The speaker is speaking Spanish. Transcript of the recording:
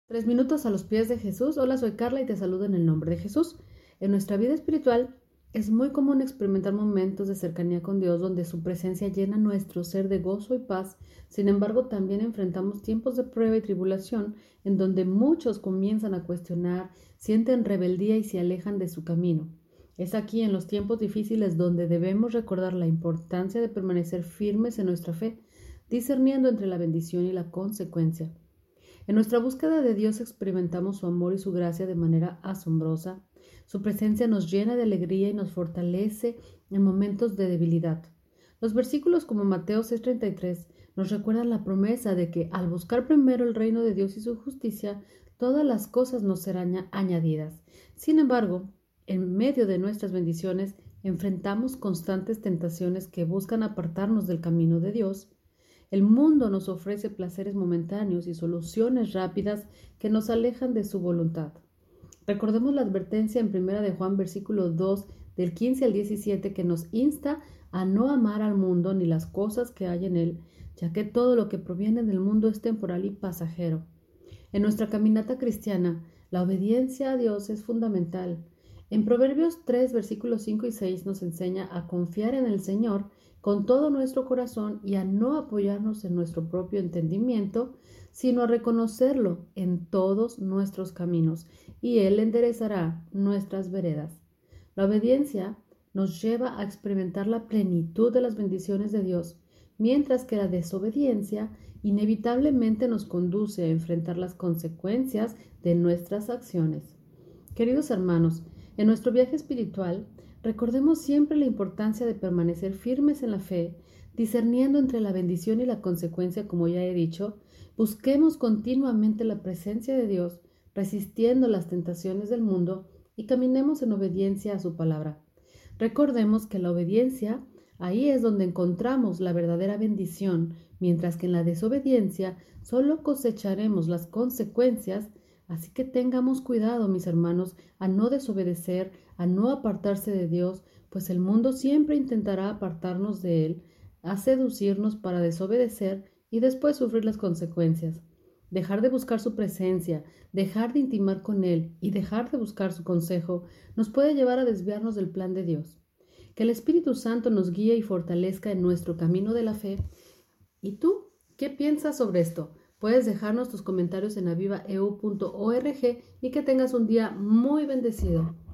3 minutos a los pies de Jesús. Hola, soy Carla y te saludo en el nombre de Jesús. En nuestra vida espiritual es muy común experimentar momentos de cercanía con Dios donde su presencia llena nuestro ser de gozo y paz. Sin embargo, también enfrentamos tiempos de prueba y tribulación en donde muchos comienzan a cuestionar, sienten rebeldía y se alejan de su camino. Es aquí en los tiempos difíciles donde debemos recordar la importancia de permanecer firmes en nuestra fe, discerniendo entre la bendición y la consecuencia. En nuestra búsqueda de Dios experimentamos su amor y su gracia de manera asombrosa. Su presencia nos llena de alegría y nos fortalece en momentos de debilidad. Los versículos como Mateo 6:33 nos recuerdan la promesa de que al buscar primero el reino de Dios y su justicia, todas las cosas nos serán añadidas. Sin embargo, en medio de nuestras bendiciones, enfrentamos constantes tentaciones que buscan apartarnos del camino de Dios. El mundo nos ofrece placeres momentáneos y soluciones rápidas que nos alejan de su voluntad. Recordemos la advertencia en 1 de Juan versículo 2 del 15 al 17 que nos insta a no amar al mundo ni las cosas que hay en él, ya que todo lo que proviene del mundo es temporal y pasajero. En nuestra caminata cristiana, la obediencia a Dios es fundamental. En Proverbios 3, versículos 5 y 6 nos enseña a confiar en el Señor con todo nuestro corazón y a no apoyarnos en nuestro propio entendimiento, sino a reconocerlo en todos nuestros caminos, y Él enderezará nuestras veredas. La obediencia nos lleva a experimentar la plenitud de las bendiciones de Dios, mientras que la desobediencia inevitablemente nos conduce a enfrentar las consecuencias de nuestras acciones. Queridos hermanos, en nuestro viaje espiritual, recordemos siempre la importancia de permanecer firmes en la fe, discerniendo entre la bendición y la consecuencia, como ya he dicho. Busquemos continuamente la presencia de Dios, resistiendo las tentaciones del mundo y caminemos en obediencia a su palabra. Recordemos que la obediencia, ahí es donde encontramos la verdadera bendición, mientras que en la desobediencia solo cosecharemos las consecuencias. Así que tengamos cuidado, mis hermanos, a no desobedecer, a no apartarse de Dios, pues el mundo siempre intentará apartarnos de Él, a seducirnos para desobedecer y después sufrir las consecuencias. Dejar de buscar su presencia, dejar de intimar con Él y dejar de buscar su consejo nos puede llevar a desviarnos del plan de Dios. Que el Espíritu Santo nos guíe y fortalezca en nuestro camino de la fe. ¿Y tú qué piensas sobre esto? Puedes dejarnos tus comentarios en avivaeu.org y que tengas un día muy bendecido.